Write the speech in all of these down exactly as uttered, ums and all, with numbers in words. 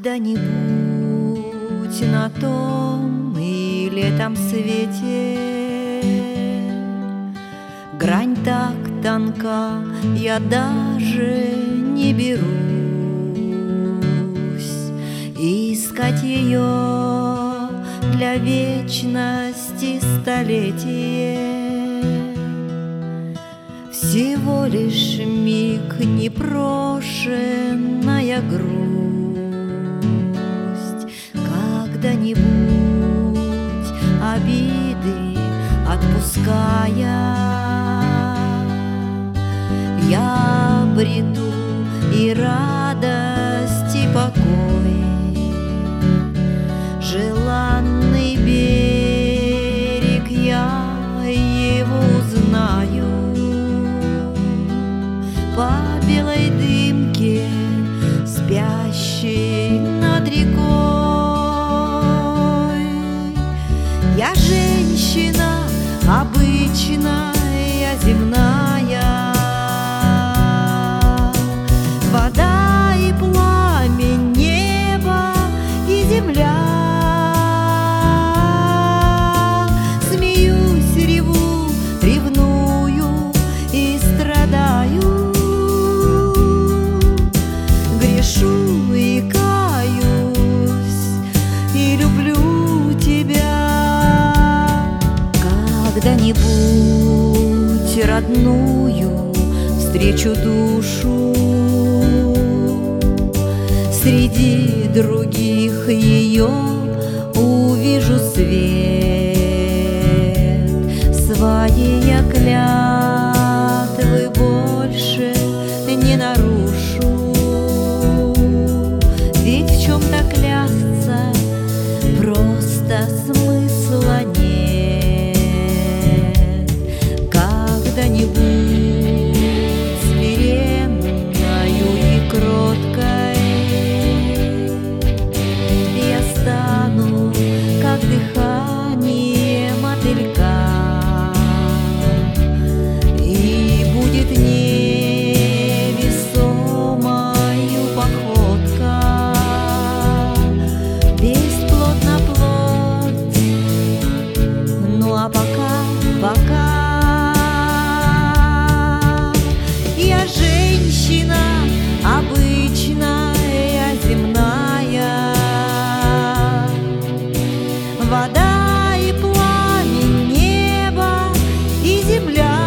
Когда-нибудь на том или этом свете грань так тонка, я даже не берусь искать ее для вечности столетия. Всего лишь миг, непрошенная грусть. Когда-нибудь обиды отпуская, я обрету и радость, и покой. Желанный берег, я его узнаю. По белой дымке, спящей над рекой, я женщина обычная, земная. Вода и пламень, небо и земля. Смеюсь, реву, ревную и страдаю. Грешу и каюсь, и люблю тебя. Когда-нибудь родную встречу душу, среди других ее увижу свет. Своей я клятвы больше не нарушу, ведь в чем-то клясться просто смысла нет. Когда-нибудь смиренною и кроткой я стану, как дыхание мотылька, и будет невесомою походка. Бесплотна плоть, ну а пока, пока я женщина обычная, земная. Вода и пламень, небо и земля.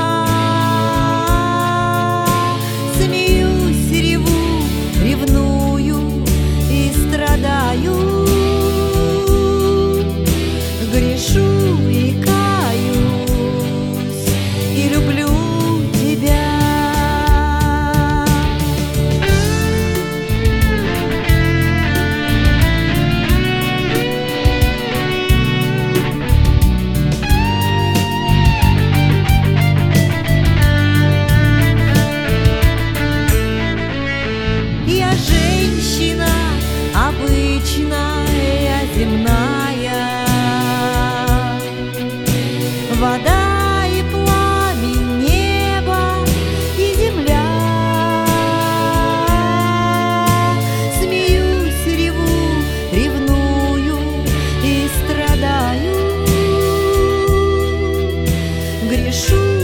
Смеюсь, реву, ревную и страдаю. Грешу и каюсь, и люблю тебя. Я женщина обычная, земная. Вода и пламень, небо и земля. Смеюсь, реву, ревную и страдаю. Грешу